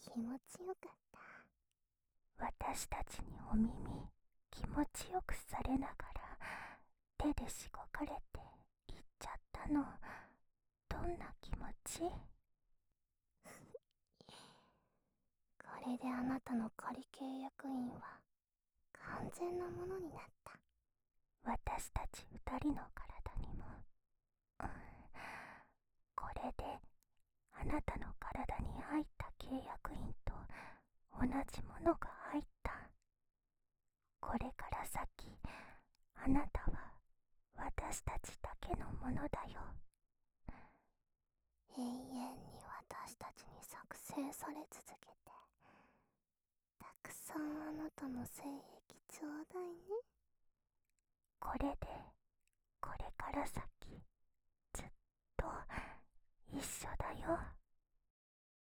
気持ちよかった。 私たちにお耳気持ちよくされながら手でしごかれて言っちゃったの。どんな気持ち？ これであなたの仮契約員は完全なものになった。 私たち二人の体にも、これであなたの体に入った契約員と同じものが入った。これから先あなたは私たちだけのものだよ。 永遠に私たちに作成され続けて、たくさんあなたの精液ちょうだいね。 これでこれから先